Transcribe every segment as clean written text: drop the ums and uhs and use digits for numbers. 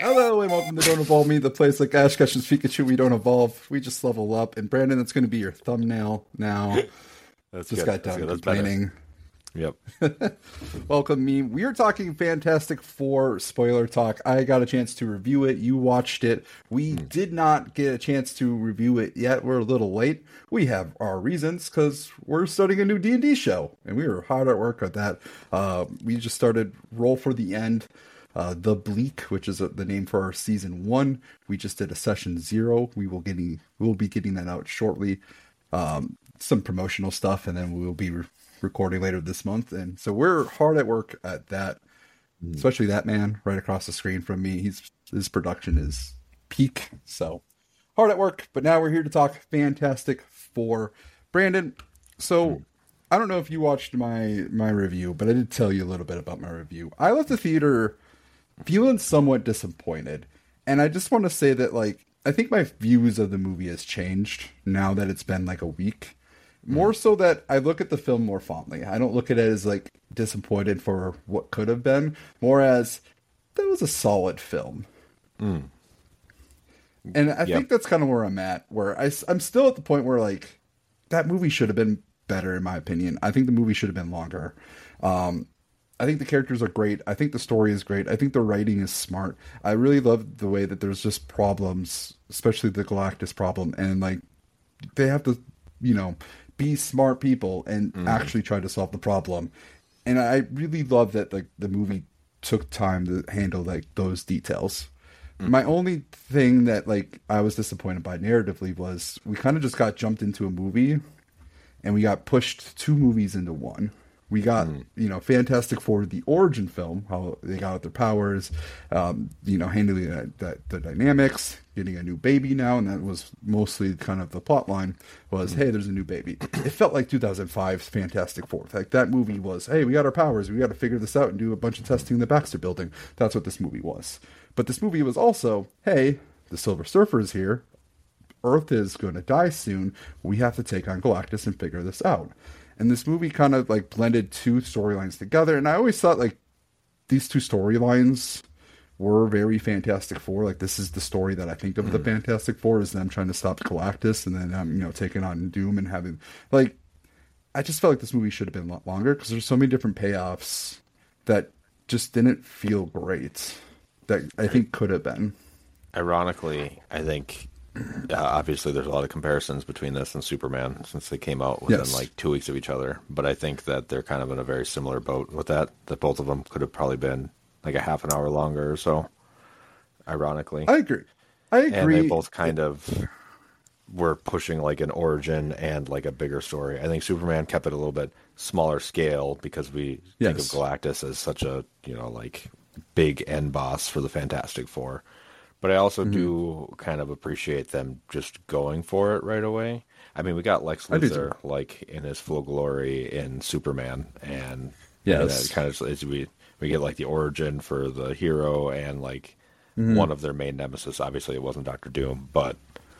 Hello and welcome to Don't Evolve Me, the place like Ash catches Pikachu. We don't evolve, we just level up. And Brandon, that's going to be your thumbnail now. That's just good. got done That's complaining. Yep. Welcome me. We are talking Fantastic Four spoiler talk. I got a chance to review it. You watched it. We did not get a chance to review it yet. We're a little late. We have our reasons because we're starting a new D&D show, and we were hard at work at that. We just started Roll for the End. The Bleak, which is the name for our season 1. We just did a session 0. We'll be getting that out shortly. Some promotional stuff, and then we will be recording later this month. And so we're hard at work at that, especially that man right across the screen from me. His production is peak. So hard at work, but now we're here to talk Fantastic Four. Brandon, so I don't know if you watched my review, but I did tell you a little bit about my review. I left the theater feeling somewhat disappointed. And I just want to say that, like, I think my views of the movie has changed now that it's been like a week. More so that I look at the film more fondly. I don't look at it as like disappointed for what could have been, more as that was a solid film. And I think that's kind of where I'm at, where I'm still at the point where, like, that movie should have been better, in my opinion. I think the movie should have been longer. I think the characters are great. I think the story is great. I think the writing is smart. I really love the way that there's just problems, especially the Galactus problem. And, like, they have to, be smart people and actually try to solve the problem. And I really love that, like, the movie took time to handle, like, those details. My only thing that, like, I was disappointed by narratively was we kind of just got jumped into a movie and we got pushed 2 movies into one. We got, Fantastic Four, the origin film, how they got their powers, handling the dynamics, getting a new baby now, and that was mostly kind of the plot line was, hey, there's a new baby. It felt like 2005's Fantastic Four. Like, that movie was, hey, we got our powers, we got to figure this out and do a bunch of testing in the Baxter Building. That's what this movie was. But this movie was also, hey, the Silver Surfer is here, Earth is going to die soon, we have to take on Galactus and figure this out. And this movie kind of, like, blended 2 storylines together. And I always thought, like, these 2 storylines were very Fantastic Four. Like, this is the story that I think of the Fantastic Four, is them trying to stop Galactus and then, taking on Doom and having, like, I just felt like this movie should have been a lot longer because there's so many different payoffs that just didn't feel great that I think could have been. Ironically, I think... obviously, there's a lot of comparisons between this and Superman since they came out within like 2 weeks of each other. But I think that they're kind of in a very similar boat with that both of them could have probably been like a half an hour longer or so, ironically. I agree. And they both kind of were pushing like an origin and like a bigger story. I think Superman kept it a little bit smaller scale because we think of Galactus as such a, like big end boss for the Fantastic Four. But I also do kind of appreciate them just going for it right away. I mean, we got Lex Luthor like in his full glory in Superman, and kind of as we get like the origin for the hero and like one of their main nemesis. Obviously, it wasn't Doctor Doom, but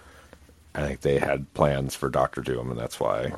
I think they had plans for Doctor Doom, and that's why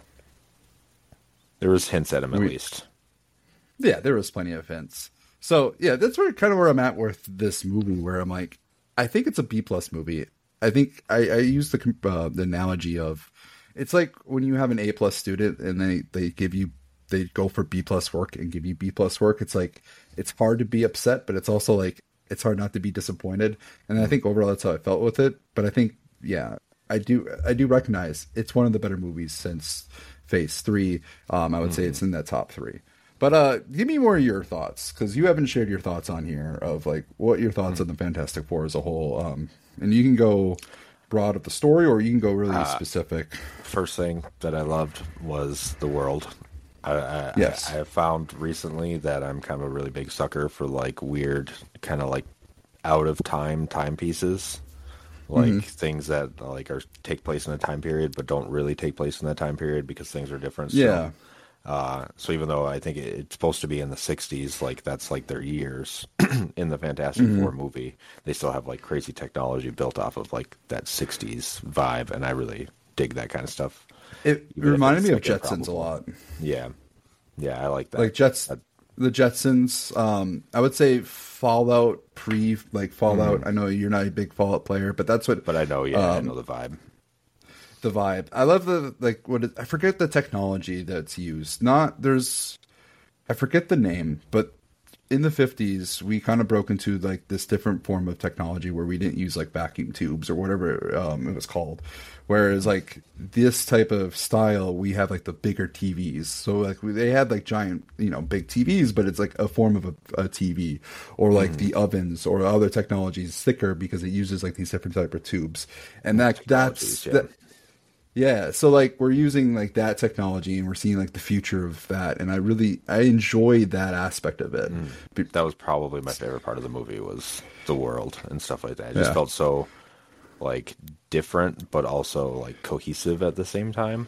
there was hints at him at least. Yeah, there was plenty of hints. So yeah, that's where I'm at with this movie, where I'm like, I think it's a B+ movie. I think I use the analogy of, it's like when you have an A+ student and they go for B+ work and give you B+ work. It's like, it's hard to be upset, but it's also like, it's hard not to be disappointed. And I think overall that's how I felt with it. But I think, I do recognize it's one of the better movies since Phase 3. I would say it's in that top 3. But give me more of your thoughts, because you haven't shared your thoughts on here of like what your thoughts on the Fantastic Four as a whole. And you can go broad of the story, or you can go really specific. First thing that I loved was the world. I have found recently that I'm kind of a really big sucker for like weird, kind of like out of timepieces, like things that like take place in a time period but don't really take place in that time period because things are different. Yeah. So even though I think it's supposed to be in the 60s, like that's like their years in the Fantastic Four movie, they still have like crazy technology built off of like that 60s vibe, and I really dig that kind of stuff. It reminded me of Jetsons a lot. Yeah, I like that. Like the Jetsons. I would say Fallout Fallout. I know you're not a big Fallout player, but that's what. But I know, I know the vibe. The vibe. I love I forget the technology that's used. I forget the name, but in the 50s, we kind of broke into like this different form of technology where we didn't use like vacuum tubes or whatever it was called. Whereas like this type of style, we have like the bigger TVs. So like they had like giant, big TVs, but it's like a form of a TV, or like the ovens or other technologies thicker because it uses like these different type of tubes. And yeah, so like we're using like that technology and we're seeing like the future of that, and I enjoyed that aspect of it. That was probably my favorite part of the movie, was the world and stuff like that. It just felt so like different, but also like cohesive at the same time.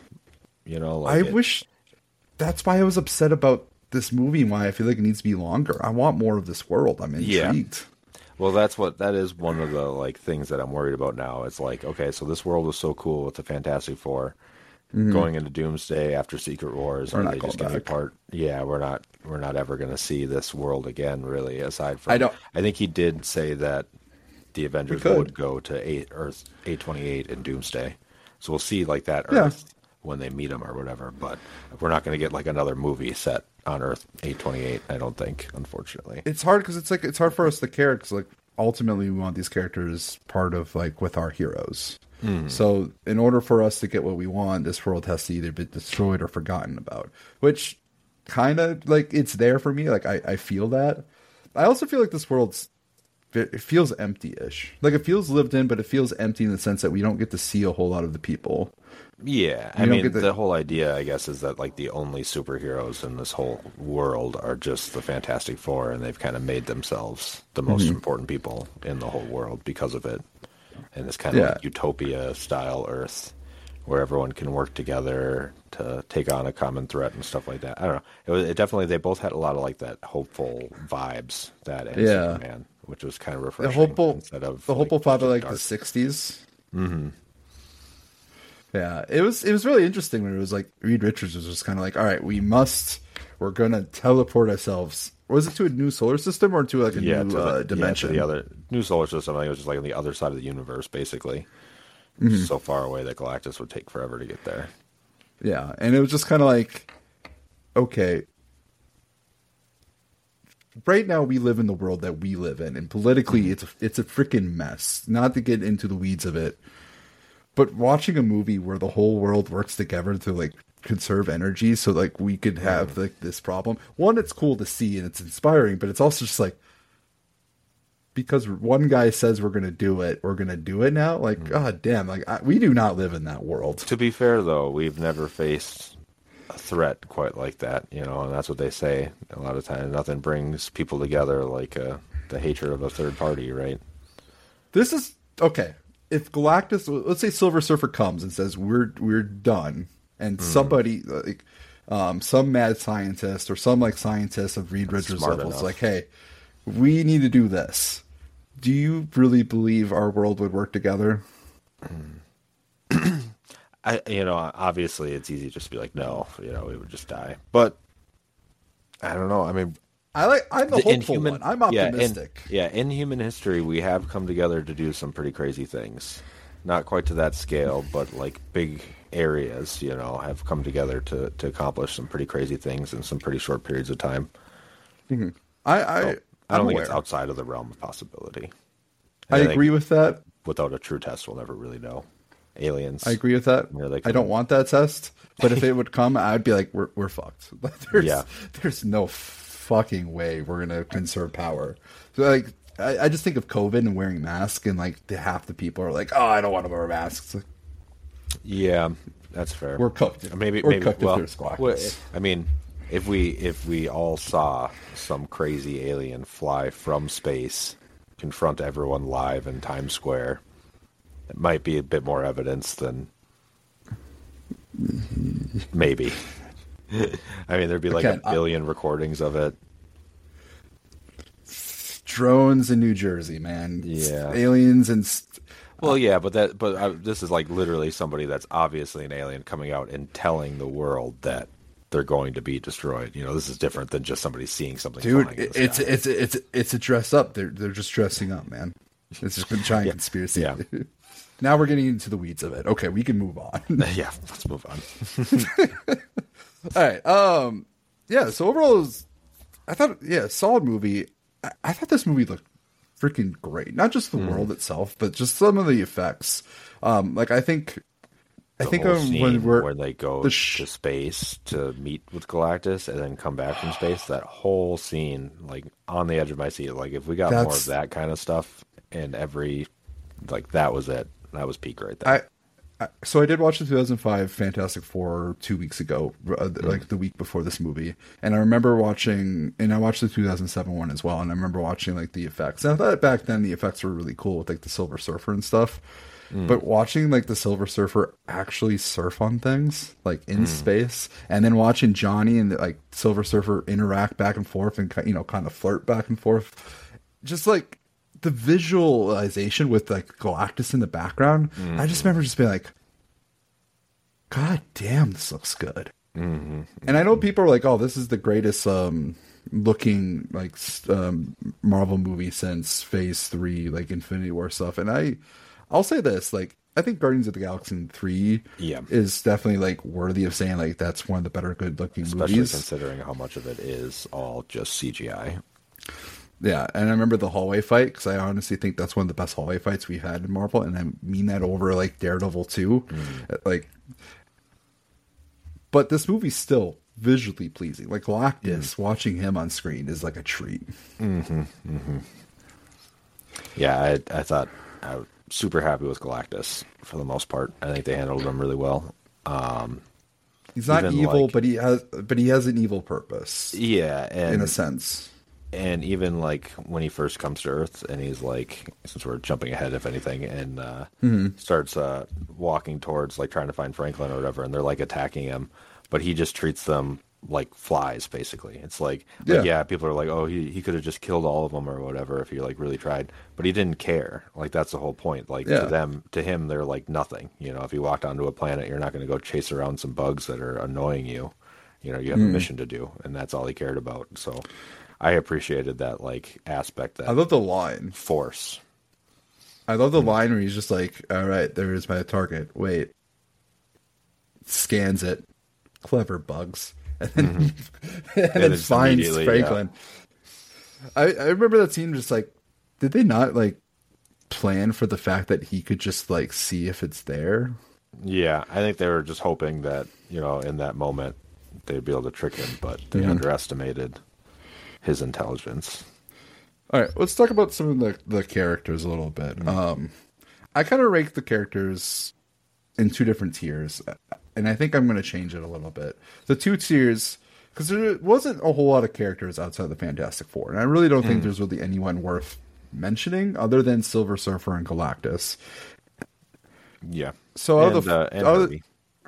Wish that's why I was upset about this movie and why I feel like it needs to be longer. I want more of this world. I'm intrigued. Yeah. Well, that is one of the like things that I'm worried about now. It's like, okay, so this world was so cool with the Fantastic Four, going into Doomsday after Secret Wars. We're not going back. Yeah, we're not ever going to see this world again, really. Aside from, I think he did say that the Avengers would go to Earth 828 in Doomsday, so we'll see like that Earth when they meet him or whatever. But we're not going to get like another movie set on Earth 828, I don't think, unfortunately. It's hard because it's hard for us to care, because like ultimately we want these characters part of like with our heroes. So in order for us to get what we want, this world has to either be destroyed or forgotten about, which kind of like it's there for me. Like I feel that. I also feel like this it feels empty-ish. Like it feels lived in, but it feels empty in the sense that we don't get to see a whole lot of the people. Yeah, I mean, the whole idea, I guess, is that like the only superheroes in this whole world are just the Fantastic Four, and they've kind of made themselves the most important people in the whole world because of it. And this kind of like utopia-style Earth, where everyone can work together to take on a common threat and stuff like that. I don't know. It definitely, they both had a lot of like that hopeful vibes, that and Superman, which was kind of refreshing. The hopeful vibe of like the 60s. Mm-hmm. Yeah, it was really interesting when it was like Reed Richards was just kind of like, all right, we're going to teleport ourselves. Was it to a new solar system or to like a new dimension? To the other new solar system. I think it was just like on the other side of the universe, basically. So far away that Galactus would take forever to get there. Yeah, and it was just kind of like, okay, right now we live in the world that we live in, and politically it's a freaking mess. Not to get into the weeds of it, but watching a movie where the whole world works together to like conserve energy, so like we could have like this problem. One, it's cool to see and it's inspiring, but it's also just like, because one guy says we're going to do it, we're going to do it now. Like, god damn, like we do not live in that world. To be fair, though, we've never faced a threat quite like that, and that's what they say a lot of times. Nothing brings people together like the hatred of a third party, right? This is okay. If Galactus, let's say Silver Surfer comes and says we're done, and somebody like some mad scientist or some like scientist of Reed Richards level is like, hey, we need to do this. Do you really believe our world would work together? Obviously it's easy just to be like, no, we would just die. But I don't know. I mean, I'm the hopeful one. I'm optimistic. In human history, we have come together to do some pretty crazy things. Not quite to that scale, but like big areas, have come together to accomplish some pretty crazy things in some pretty short periods of time. Mm-hmm. I don't think it's outside of the realm of possibility. I agree with that. Without a true test, we'll never really know. Aliens. I agree with that. I don't want that test, but if it would come, I'd be like, we're fucked. There's no fucking way we're gonna conserve power. So like, I just think of COVID and wearing masks, and like half the people are like, oh, I don't want to wear masks. Like, yeah, that's fair. We're cooked. Maybe cooked if there's squawks. I mean, if we all saw some crazy alien fly from space, confront everyone live in Times Square, it might be a bit more evidence than maybe. I mean, there'd be like a billion recordings of it. Drones in New Jersey, man. Yeah, aliens and. Well, yeah, but this is like literally somebody that's obviously an alien coming out and telling the world that they're going to be destroyed. You know, this is different than just somebody seeing something. Dude, it's a dress up. They're just dressing up, man. It's just a giant conspiracy. Yeah. Now we're getting into the weeds of it. Okay, we can move on. Yeah, let's move on. All right. Yeah. So overall, I thought, solid movie. I thought this movie looked freaking great. Not just the world itself, but just some of the effects. I think when they go to space to meet with Galactus and then come back from space, that whole scene, like on the edge of my seat. Like if we got more of that kind of stuff in every, like that was it. That was peak right there. So I did watch the 2005 Fantastic Four 2 weeks ago, like the week before this movie, and I remember watching, and I watched the 2007 one as well, and I remember watching like the effects. And I thought back then the effects were really cool with like the Silver Surfer and stuff. But watching like the Silver Surfer actually surf on things like in space, and then watching Johnny and like Silver Surfer interact back and forth and kind of flirt back and forth, just like the visualization with like Galactus in the background, I just remember just being like, God damn, this looks good. And I know people are like, oh, this is the greatest looking like Marvel movie since Phase 3, like Infinity War stuff. And I'll say this, like, I think Guardians of the Galaxy 3 is definitely like worthy of saying like that's one of the better good looking movies. Especially considering how much of it is all just CGI. Yeah, and I remember the hallway fight, because I honestly think that's one of the best hallway fights we had in Marvel, and I mean that over, like, Daredevil 2. Like, but this movie's still visually pleasing. Like, Galactus, watching him on screen is like a treat. Yeah, I thought I was super happy with Galactus for the most part. I think they handled him really well. He's not evil, like, but he has an evil purpose. Yeah, and in a sense. And even like when he first comes to Earth and he's like, since we're jumping ahead if anything, and starts walking towards like trying to find Franklin or whatever, and they're like attacking him, but he just treats them like flies basically. It's like people are like, oh, he could have just killed all of them or whatever if he like really tried, but he didn't care. Like that's the whole point. Like to him they're like nothing. You know, if you walked onto a planet, you're not going to go chase around some bugs that are annoying you. You know, you have a mission to do, and that's all he cared about. So I appreciated that like aspect. That I love the line force. I love the line where he's just like, all right, there's my target. Wait. Scans it. Clever bugs. And then, and then finds Franklin. Yeah. I remember that scene just like, did they not like plan for the fact that he could just like see if it's there? Yeah, I think they were just hoping that, you know, in that moment they'd be able to trick him, but they underestimated his intelligence. All right, let's talk about some of the characters a little bit. I kind of rank the characters in two different tiers, and I think I'm going to change it a little bit. The two tiers, because there wasn't a whole lot of characters outside the Fantastic Four, and I really don't think there's really anyone worth mentioning other than Silver Surfer and Galactus. Yeah. So and Herbie.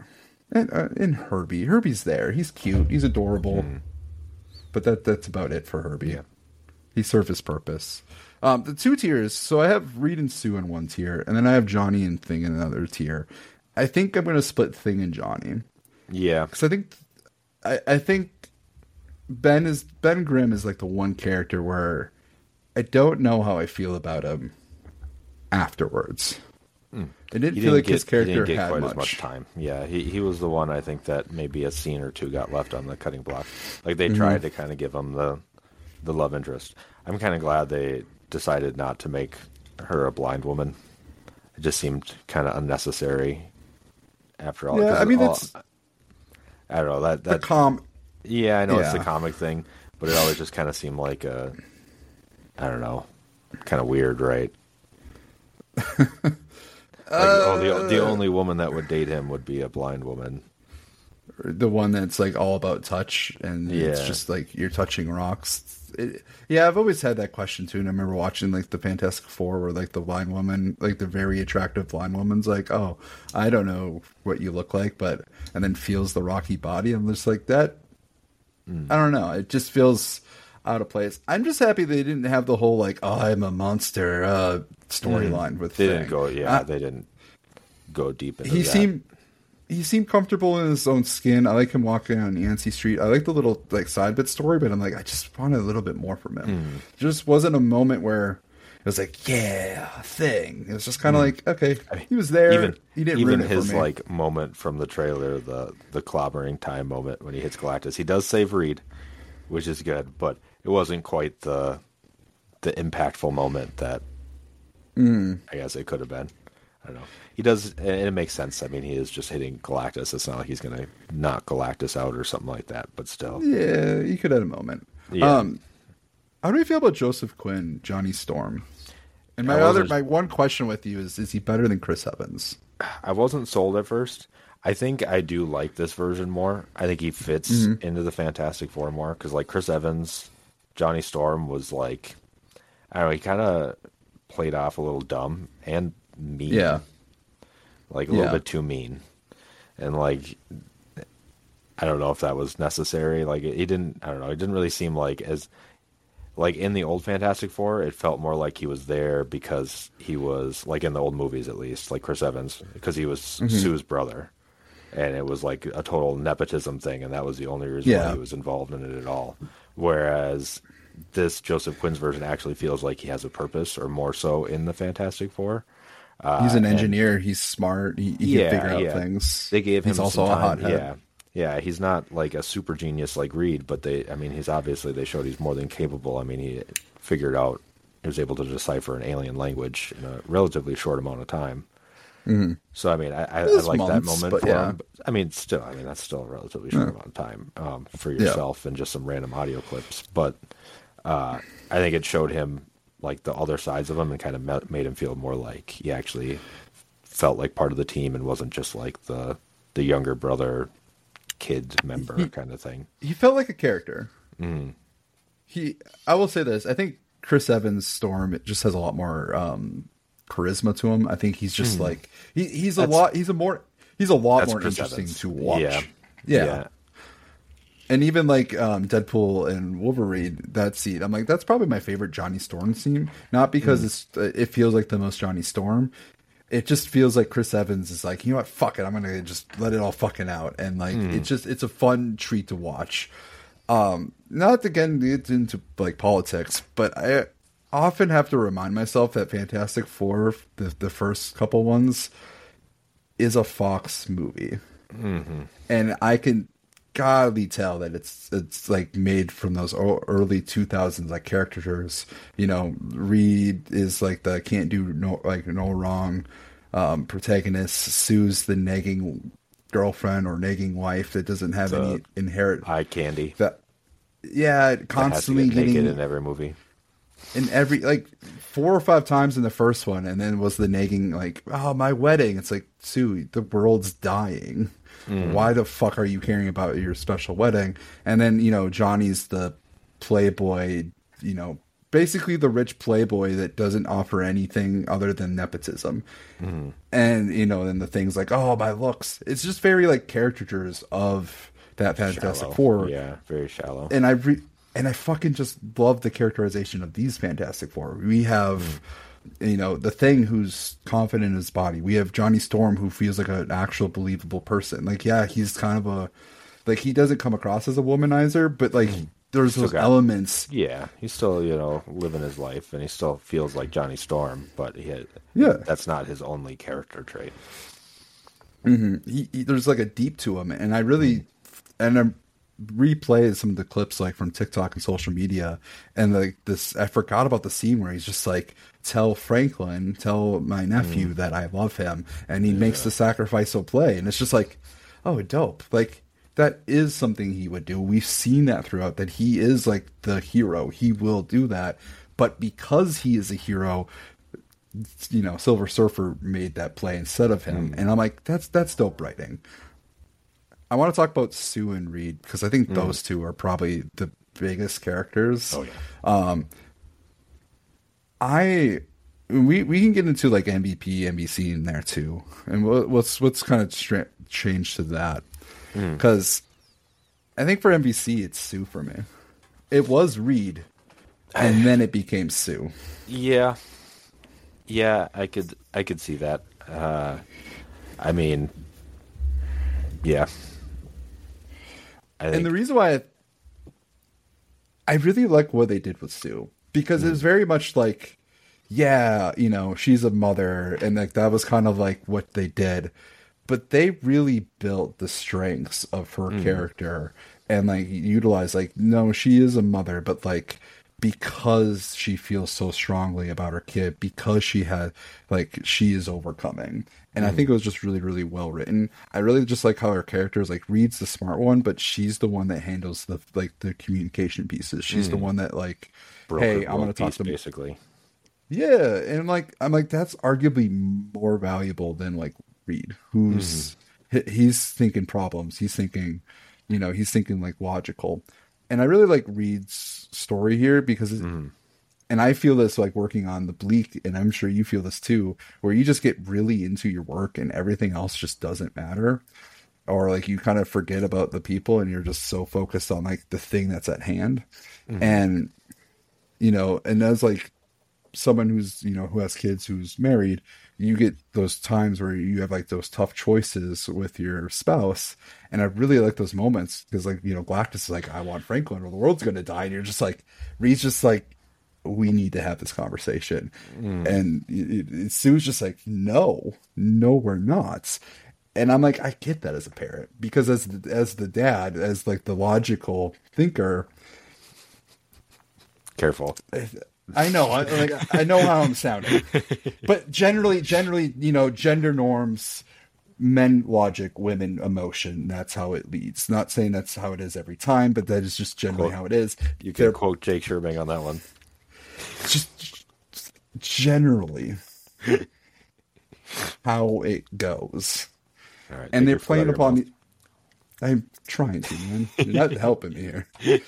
And Herbie's there. He's cute. He's adorable. But that's about it for Herbie. Yeah. He served his purpose. The two tiers, so I have Reed and Sue in one tier, and then I have Johnny and Thing in another tier. I think I'm going to split Thing and Johnny. Yeah. Because I think Ben Grimm is like the one character where I don't know how I feel about him afterwards. I didn't feel like his character had quite as much time. Yeah, he was the one I think that maybe a scene or two got left on the cutting block. Like they tried to kind of give him the love interest. I'm kind of glad they decided not to make her a blind woman. It just seemed kind of unnecessary after all. Yeah, I mean, I don't know that the yeah, I know it's the comic thing, but it always just kind of seemed like I don't know, kind of weird, right? The only woman that would date him would be a blind woman. The one that's like all about touch, and it's just like you're touching rocks. I've always had that question too, and I remember watching like the Fantastic Four, where like the blind woman, like the very attractive blind woman's like, "Oh, I don't know what you look like," and then feels the rocky body. I'm just like that. I don't know. It just feels out of place. I'm just happy they didn't have the whole like, "Oh, I'm a storyline with. They didn't go. They didn't go deep into he that. he seemed comfortable in his own skin. I like him walking on Yancey Street. I like the little like side bit story, but I'm like, I just wanted a little bit more from him. Just wasn't a moment where it was like, yeah, thing. It was just kind of like, okay, he was there. He didn't ruin it his for me. like moment from the trailer, the clobbering time moment when he hits Galactus. He does save Reed, which is good, but it wasn't quite the impactful moment that I guess it could have been. I don't know. He does, and it makes sense. I mean, he is just hitting Galactus. It's not like he's going to knock Galactus out or something like that, but still. Yeah, he could have a moment. Yeah. How do you feel about Joseph Quinn, Johnny Storm? And my one question with you is he better than Chris Evans? I wasn't sold at first. I think I do like this version more. I think he fits into the Fantastic Four more, because like Chris Evans, Johnny Storm was like, I don't know, he kind of played off a little dumb and mean. Yeah. Like a little bit too mean. And like, I don't know if that was necessary. Like he didn't, I don't know, it didn't really seem like as, like in the old Fantastic Four, it felt more like he was there because he was, like in the old movies at least, like Chris Evans, because he was Sue's brother. And it was like a total nepotism thing, and that was the only reason why he was involved in it at all. Whereas this Joseph Quinn's version actually feels like he has a purpose, or more so in the Fantastic Four. He's an engineer. He's smart. He can figure out things. They gave him He's also some a time. hothead. Yeah, he's not like a super genius like Reed, but they showed he's more than capable. I mean, he figured out, he was able to decipher an alien language in a relatively short amount of time. Mm-hmm. So, I mean, I like that moment for him. But, I mean, that's still a relatively short amount of time for yourself and just some random audio clips. But I think it showed him like the other sides of him and kind of made him feel more like he actually felt like part of the team and wasn't just like the younger brother kid member kind of thing. He felt like a character. I will say this, I think Chris Evans' Storm just has a lot more charisma to him. I think he's just like he's a lot more Chris interesting Evans. To watch. Yeah. And even like Deadpool and Wolverine, that scene, I'm like, that's probably my favorite Johnny Storm scene. Not because it feels like the most Johnny Storm. It just feels like Chris Evans is like, you know what, fuck it, I'm gonna just let it all fucking out, and like it's a fun treat to watch. Not to get into like politics, but I often have to remind myself that Fantastic Four, the first couple ones, is a Fox movie, and I can godly tell that it's like made from those early 2000s like caricatures. You know, Reed is like the can't do no wrong protagonist. Sue's the nagging girlfriend or nagging wife that doesn't have any inherent eye candy. Constantly getting naked in every movie. In every, like 4 or 5 times in the first one, and then was the nagging like, oh, my wedding. It's like, Sue, the world's dying. Why the fuck are you caring about your special wedding? And then, you know, Johnny's the playboy, you know, basically the rich playboy that doesn't offer anything other than nepotism. And, you know, then the things like, oh, my looks. It's just very like caricatures of that Fantastic Four. Yeah, very shallow. And I fucking just love the characterization of these Fantastic Four. We have, you know, the Thing who's confident in his body. We have Johnny Storm who feels like an actual believable person. Like, yeah, he's kind of like, he doesn't come across as a womanizer, but like, there's those elements. Yeah, he's still, you know, living his life, and he still feels like Johnny Storm, but that's not his only character trait. There's like a deep to him, and I really, and I'm replay some of the clips like from TikTok and social media, and like this, I forgot about the scene where he's just like, tell my nephew that I love him, and he makes the sacrificial play, and it's just like, oh, dope. Like, that is something he would do. We've seen that throughout, that he is like the hero. He will do that, but because he is a hero, you know, Silver Surfer made that play instead of him, and I'm like, that's dope writing. I want to talk about Sue and Reed because I think those two are probably the biggest characters. Oh yeah. We can get into like MVP, NBC in there too, and what's kind of changed to that, because I think for NBC it's Sue for me. It was Reed, and then it became Sue. Yeah, I could see that. I mean, Yeah. And the reason why I really like what they did with Sue, because it was very much like, yeah, you know, she's a mother, and like that was kind of like what they did, but they really built the strengths of her character and like utilized like, no, she is a mother, but like because she feels so strongly about her kid, because she had like she is overcoming. And I think it was just really, really well written. I really just like how her character is like Reed's the smart one, but she's the one that handles the like the communication pieces. She's the one that like, hey, I'm gonna talk to basically. Yeah, and I'm like that's arguably more valuable than like Reed, who's he's thinking problems, he's thinking, you know, he's thinking like logical. And I really like Reed's story here because and I feel this like working on the Bleak, and I'm sure you feel this too, where you just get really into your work and everything else just doesn't matter. Or like you kind of forget about the people and you're just so focused on like the thing that's at hand. And, you know, and as like someone who's, you know, who has kids, who's married, you get those times where you have like those tough choices with your spouse. And I really like those moments because like, you know, Galactus is like, I want Franklin or the world's going to die. And you're just like, Reed's just like, we need to have this conversation. And Sue's just like, no, we're not. And I'm like, I get that as a parent, because as the dad, as like the logical thinker, careful. I know, I know how I'm sounding, but generally, you know, gender norms, men logic, women emotion. That's how it leads. Not saying that's how it is every time, but that is just generally how it is. You can quote Jake Sherbang on that one. Just generally how it goes. All right, and they're playing upon the. I'm trying to, man. You're not helping me here.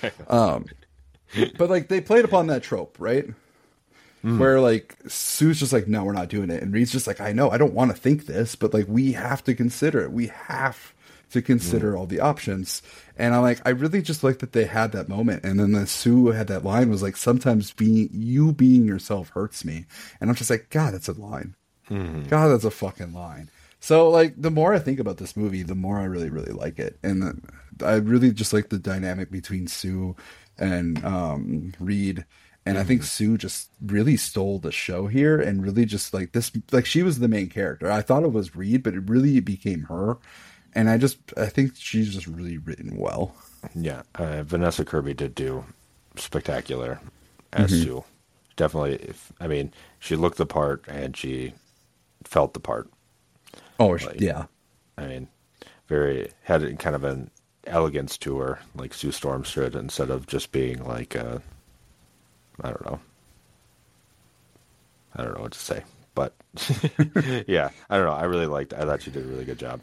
But like they played upon that trope, right? Where like Sue's just like, no, we're not doing it, and Reed's just like, I know, I don't want to think this, but like we have to consider it. We have to consider all the options. And I'm like, I really just like that they had that moment. And then the Sue had that line was like, sometimes being yourself hurts me. And I'm just like, God, that's a line. God, that's a fucking line. So like the more I think about this movie, the more I really, really like it. And I really just like the dynamic between Sue and Reed. And I think Sue just really stole the show here, and really just like this, like she was the main character. I thought it was Reed, but it really became her. And I think she's just really written well. Yeah. Vanessa Kirby did do spectacular as Sue. Definitely. I mean, she looked the part and she felt the part. Oh, like, yeah. I mean, had kind of an elegance to her, like Sue Storm should, instead of just being like, I don't know what to say, but yeah, I don't know. I thought she did a really good job.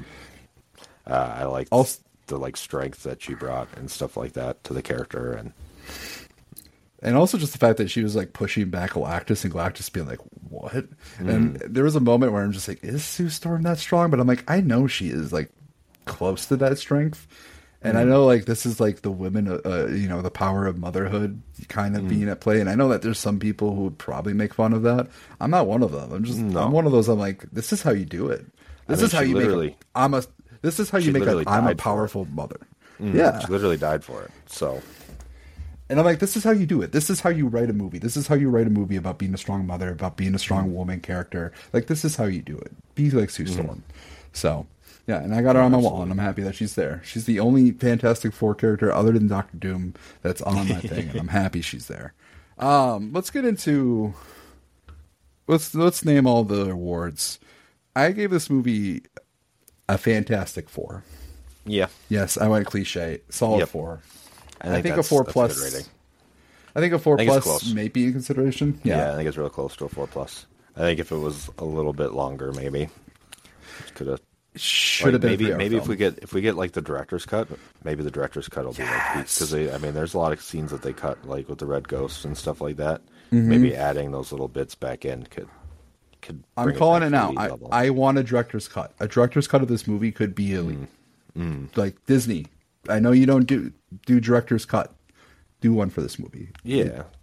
I liked the like strength that she brought and stuff like that to the character, and also just the fact that she was like pushing back Galactus, and Galactus being like, what? And there was a moment where I'm just like, is Sue Storm that strong? But I'm like, I know she is like close to that strength. And I know like this is like the women, you know, the power of motherhood kind of being at play. And I know that there's some people who would probably make fun of that. I'm not one of them. I'm one of those. I'm like, this is how you do it. This is how you make I'm a powerful mother. Yeah. She literally died for it. So. And I'm like, this is how you do it. This is how you write a movie. This is how you write a movie about being a strong mother, about being a strong woman character. Like, this is how you do it. Be like Sue Storm. So, yeah, and I got her on my wall, and I'm happy that she's there. She's the only Fantastic Four character other than Doctor Doom that's on my thing, and I'm happy she's there. Let's get into... Let's name all the awards. I gave this movie a Fantastic Four. Yeah. Yes, I went cliche. Solid 4. I think a 4 plus. Rating. I think a 4 plus may be in consideration. Yeah, I think it's real close to a 4 plus. I think if it was a little bit longer, maybe should have been. Maybe if we get like the director's cut, maybe the director's cut will be like because there's a lot of scenes that they cut like with the Red Ghost and stuff like that. Maybe adding those little bits back in could. I'm calling it now. I want a director's cut. A director's cut of this movie could be like Disney. I know you don't do director's cut. Do one for this movie. Yeah,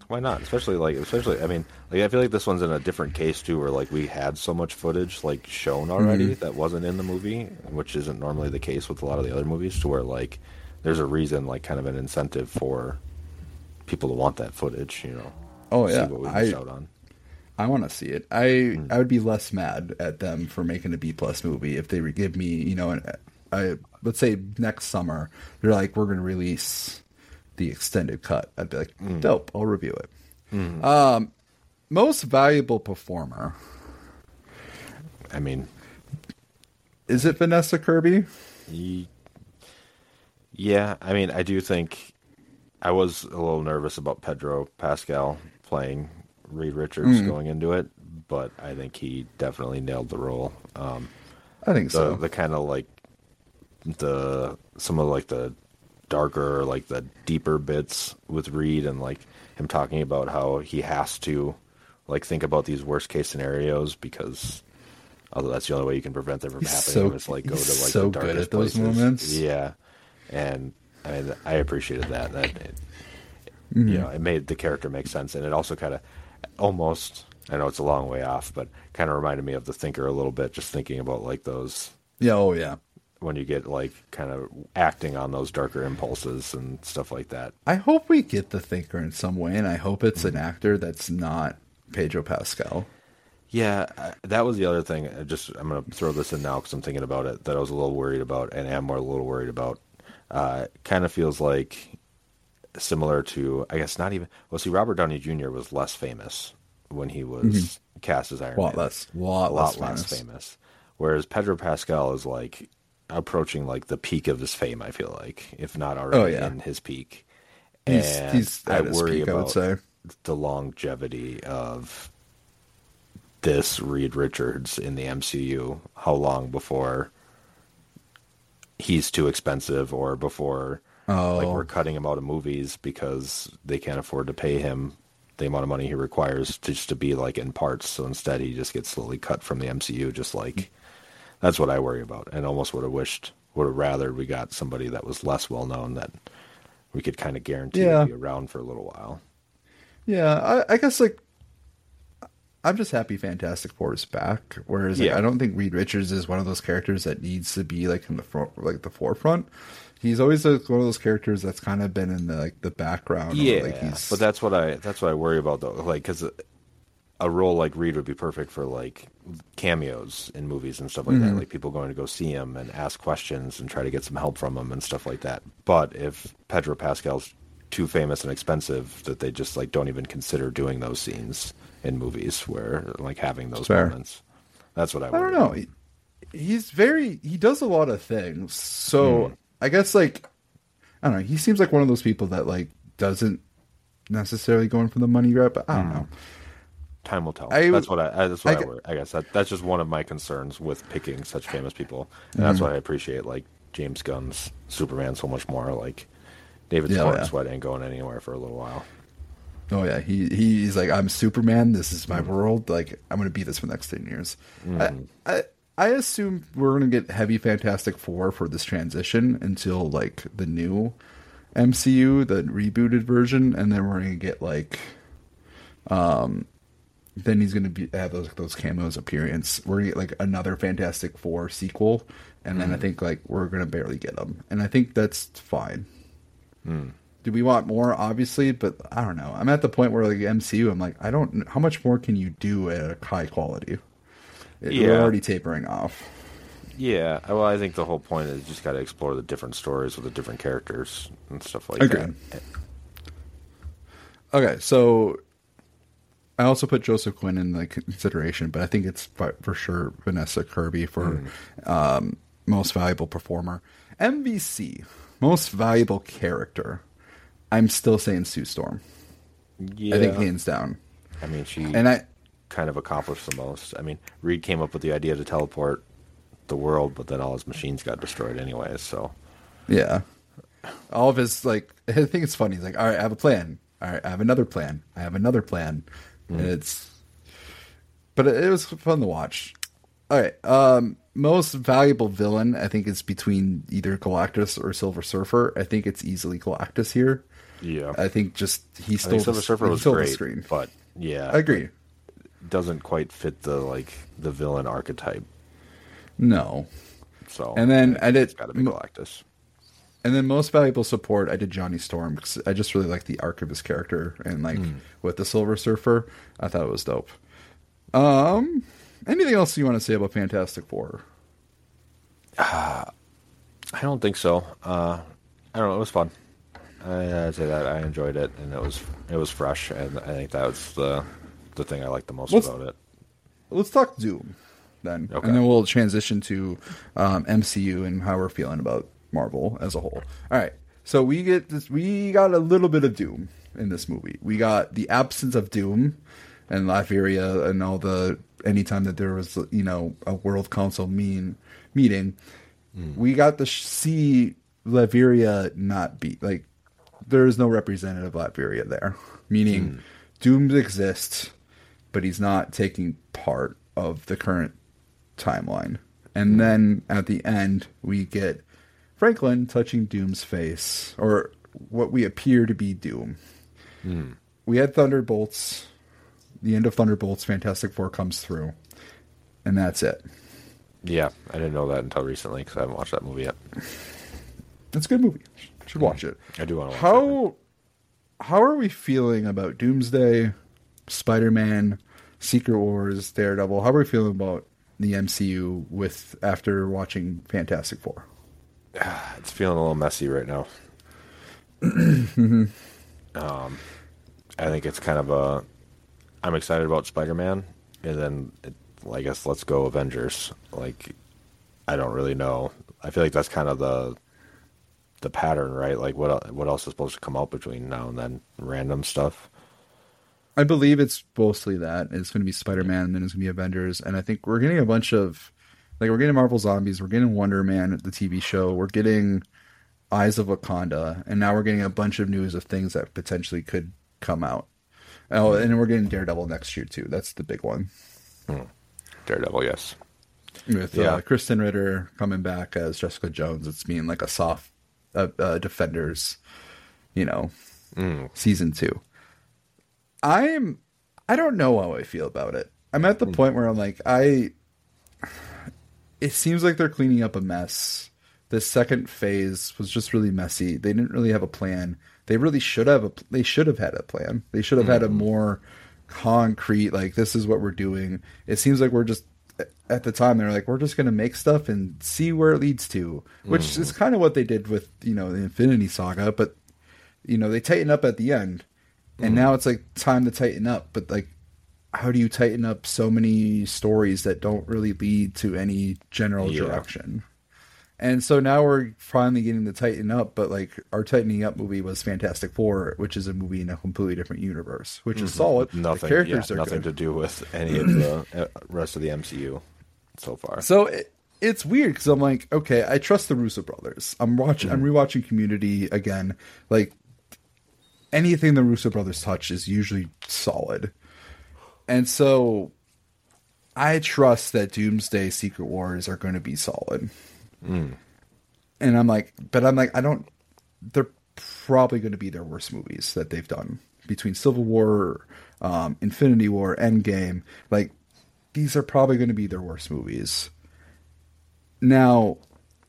Why not? Especially, I mean, like I feel like this one's in a different case too, where like we had so much footage like shown already that wasn't in the movie, which isn't normally the case with a lot of the other movies. To where like there's a reason, like kind of an incentive for people to want that footage, you know. Oh yeah, see what we missed out on. I want to see it. I would be less mad at them for making a B+ movie if they would give me, you know, let's say next summer they're like, we're going to release the extended cut. I'd be like, dope, I'll review it. Most valuable performer. I mean, is it Vanessa Kirby? Yeah, I mean, I do think I was a little nervous about Pedro Pascal playing Reed Richards going into it, but I think he definitely nailed the role. I think so. The kind of like some of like the darker, like the deeper bits with Reed, and like him talking about how he has to like think about these worst case scenarios because although that's the only way you can prevent them from happening is like go to like so the darkest good at those places. moments. Yeah, and I mean, I appreciated that. You know, it made the character make sense, and it also kind of almost, I know it's a long way off, but kind of reminded me of The Thinker a little bit, just thinking about like those. Yeah, oh yeah. When you get like kind of acting on those darker impulses and stuff like that. I hope we get The Thinker in some way, and I hope it's an actor that's not Pedro Pascal. Yeah, that was the other thing. I'm going to throw this in now because I'm thinking about it, that I was a little worried about and am a little worried about. Kind of feels like similar to, I guess not even, well, see, Robert Downey Jr. was less famous when he was cast as Iron Man. A lot less famous. Whereas Pedro Pascal is like approaching like the peak of his fame, I feel like, if not already in his peak. He's I worry peak, about I would say. The longevity of this Reed Richards in the MCU. How long before he's too expensive, or before like we're cutting him out of movies because they can't afford to pay him the amount of money he requires just to be like in parts. So instead he just gets slowly cut from the MCU. Just like, that's what I worry about, and almost would have rather we got somebody that was less well known that we could kind of guarantee to be around for a little while. Yeah, I guess like I'm just happy Fantastic Four is back. Whereas like, I don't think Reed Richards is one of those characters that needs to be like in the front, like the forefront. He's always like one of those characters that's kind of been in the like the background. Yeah, like but that's what I worry about though. Like, because a role like Reed would be perfect for like cameos in movies and stuff like that. Like people going to go see him and ask questions and try to get some help from him and stuff like that. But if Pedro Pascal's too famous and expensive that they just like don't even consider doing those scenes in movies where like having those moments. That's what I don't know. He does a lot of things. So I guess like, I don't know. He seems like one of those people that like doesn't necessarily go in for the money grab, but I don't know. Time will tell. That's what I worry. I guess that's just one of my concerns with picking such famous people. And that's why I appreciate like James Gunn's Superman so much more. Like David Sweat ain't going anywhere for a little while. Oh yeah, he's like, I'm Superman. This is my world. Like, I'm going to be this for the next 10 years. I assume we're going to get heavy Fantastic Four for this transition until like the new MCU, the rebooted version, and then we're going to get like, then he's going to have those cameos appearance. We're going to get like another Fantastic Four sequel, and then I think like we're going to barely get them, and I think that's fine. Do we want more? Obviously, but I don't know. I'm at the point where like MCU, I'm like, I don't. How much more can you do at a high quality? We're already tapering off. Yeah, well, I think the whole point is you just got to explore the different stories with the different characters and stuff like that. Okay, so I also put Joseph Quinn in like consideration, but I think it's for sure Vanessa Kirby for most valuable performer. MVC, most valuable character. I'm still saying Sue Storm. Yeah, I think hands down. I mean, she kind of accomplished the most. I mean, Reed came up with the idea to teleport the world, but then all his machines got destroyed anyways. So yeah, all of his like, I think it's funny. He's like, all right, I have a plan. All right, I have another plan. I have another plan. And but it was fun to watch. All right, most valuable villain, I think it's between either Galactus or Silver Surfer. I think it's easily Galactus here. Yeah, I think just he stole Silver Surfer was great, the screen. But yeah, I agree. Doesn't quite fit the villain archetype. No. So and then I did got to be Galactus. And then most valuable support, I did Johnny Storm because I just really like the arc of his character, and with the Silver Surfer, I thought it was dope. Anything else you want to say about Fantastic Four? I don't think so. I don't know. It was fun. I'd say that I enjoyed it, and it was fresh, and I think that was the thing I liked the most about it. Let's talk Doom then, okay. And then we'll transition to MCU and how we're feeling about Marvel as a whole. All right, so we got a little bit of Doom in this movie. We got the absence of Doom and Latveria and all the anytime that there was a World Council meeting, we got to see Latveria not be there is no representative Latveria there, meaning Doom exists, but he's not taking part of the current timeline. And then at the end, we get Franklin touching Doom's face, or what we appear to be Doom. We had Thunderbolts. The end of Thunderbolts, Fantastic Four comes through, and that's it. Yeah, I didn't know that until recently because I haven't watched that movie yet. It's a good movie. You should watch it. I do want to watch it. How are we feeling about Doomsday, Spider-Man, Secret Wars, Daredevil? How are we feeling about the MCU after watching Fantastic Four? It's feeling a little messy right now. I think it's kind of I'm excited about Spider-Man, and then I guess let's go Avengers. I don't really know. I feel like that's kind of the pattern, right? What else is supposed to come out between now and then? Random stuff. I believe it's mostly that. It's going to be Spider-Man, and then it's going to be Avengers, and I think we're getting a bunch of we're getting Marvel Zombies, we're getting Wonder Man at the TV show, we're getting Eyes of Wakanda, and now we're getting a bunch of news of things that potentially could come out. Oh, and we're getting Daredevil next year too. That's the big one. Daredevil, yes. With Kristen Ritter coming back as Jessica Jones, it's being like a soft Defenders, season 2. I don't know how I feel about it. I'm at the point where I'm like, it seems like they're cleaning up a mess. The second phase was just really messy. They didn't really have a plan. They really should have had a plan. They should have had a more concrete, this is what we're doing. It seems like we're just, at the time, they're like, we're just going to make stuff and see where it leads to, which is kind of what they did with, the Infinity Saga, but, they tighten up at the end, and now it's time to tighten up, but how do you tighten up so many stories that don't really lead to any general direction? And so now we're finally getting to tighten up, but our tightening up movie was Fantastic Four, which is a movie in a completely different universe, which is solid. Nothing, the characters are nothing good. To do with any of the rest of the MCU so far. So it's weird because I'm like, okay, I trust the Russo brothers. I'm rewatching Community again. Anything the Russo brothers touch is usually solid, and so I trust that Doomsday, Secret Wars are going to be solid. And I'm like, I don't, they're probably going to be their worst movies that they've done between Civil War, Infinity War, Endgame. These are probably going to be their worst movies. Now,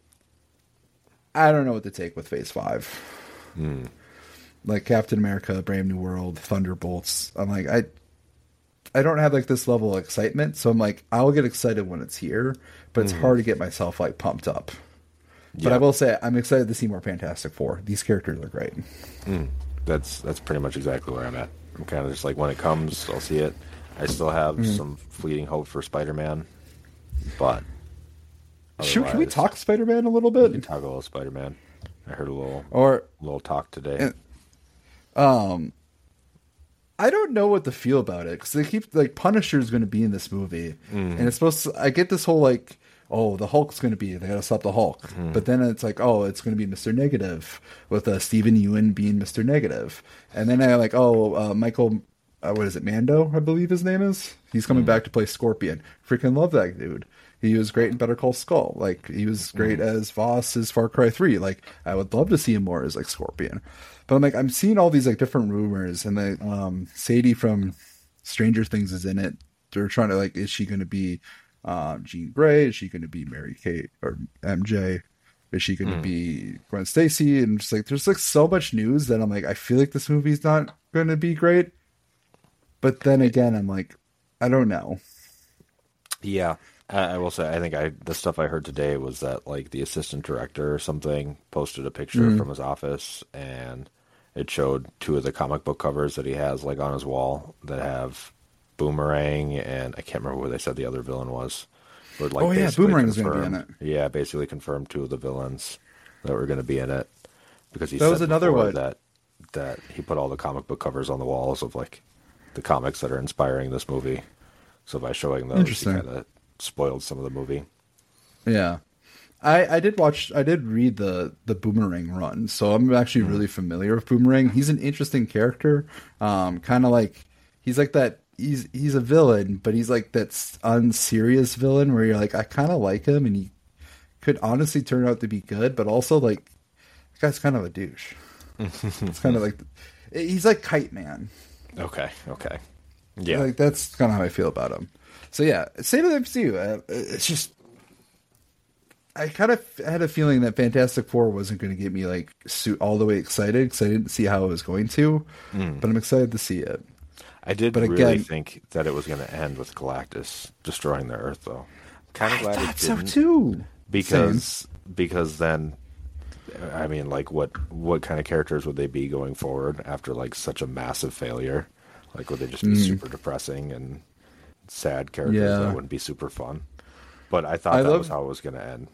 I don't know what to take with Phase 5. Captain America, Brave New World, Thunderbolts. I'm like, I don't have this level of excitement, so I'm like, I'll get excited when it's here, but it's hard to get myself pumped up. But I will say, I'm excited to see more Fantastic Four. These characters are great. That's pretty much exactly where I'm at. I'm kind of just when it comes, I'll see it. I still have some fleeting hope for Spider-Man, but can we talk Spider-Man a little bit? We can talk a little Spider-Man. I heard a little talk today. I don't know what to feel about it because they keep Punisher is going to be in this movie, and it's supposed to. I get this whole the Hulk's going to be. They got to stop the Hulk, but then it's it's going to be Mr. Negative with Stephen Ewan being Mr. Negative, and then Michael, what is it, Mando? I believe his name is. He's coming back to play Scorpion. Freaking love that dude. He was great in Better Call Saul. Like, he was great as Voss as Far Cry 3. Like, I would love to see him more as, like, Scorpion. But I'm like, I'm seeing all these, like, different rumors, and the Sadie from Stranger Things is in it. They're trying to, like, is she going to be Jean Grey? Is she going to be Mary Kate or MJ? Is she going to be Gwen Stacy? And just, like, there's, like, so much news that I'm like, I feel like this movie's not going to be great. But then again, I'm like, I don't know. Yeah. I will say, I think the stuff I heard today was that, like, the assistant director or something posted a picture from his office, and it showed 2 of the comic book covers that he has, like, on his wall that have Boomerang, and I can't remember who they said the other villain was. But, like, Boomerang is going to be in it. Yeah, basically confirmed 2 of the villains that were going to be in it, because he that said was another one that he put all the comic book covers on the walls of, like, the comics that are inspiring this movie. So by showing those, he kind of spoiled some of the movie. Yeah. I did read the Boomerang run, so I'm actually really familiar with Boomerang. He's an interesting character. Kind of like, he's like that, he's a villain, but he's like that unserious villain where you're like, I kind of like him, and he could honestly turn out to be good, but also, like, that guy's kind of a douche. It's kind of like, he's like Kite Man. Okay. Yeah. Like, that's kind of how I feel about him. So yeah, same with MCU. It's just, I kind of had a feeling that Fantastic Four wasn't going to get me, like, all the way excited, because I didn't see how it was going to. But I'm excited to see it. I did really think that it was going to end with Galactus destroying the Earth, though. Kind of glad it didn't. So too. Because then, I mean, like, what kind of characters would they be going forward after, like, such a massive failure? Like, would they just be super depressing and sad characters that wouldn't be super fun? But I thought that was how it was going to end.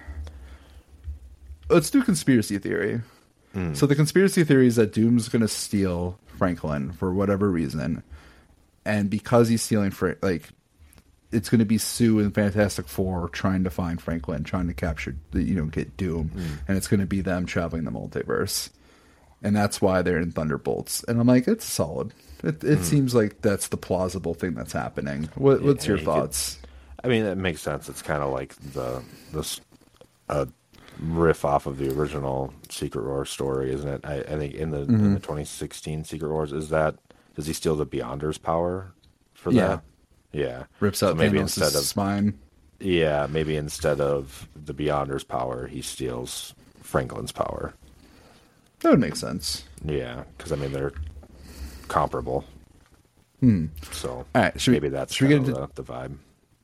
Let's do conspiracy theory. So the conspiracy theory is that Doom's going to steal Franklin for whatever reason. And because he's stealing, like, it's going to be Sue and Fantastic Four trying to find Franklin, trying to capture, get Doom. And it's going to be them traveling the multiverse. And that's why they're in Thunderbolts. And I'm like, it's solid. It seems like that's the plausible thing that's happening. What's your thoughts? I mean, it makes sense. It's kind of like this riff off of the original Secret Wars story, isn't it? I think in the 2016 Secret Wars, does he steal the Beyonder's power for that? Yeah. Rips out maybe instead of spine. Yeah, maybe instead of the Beyonder's power, he steals Franklin's power. That would make sense. Yeah, because I mean they're comparable. So all right, maybe that's the vibe.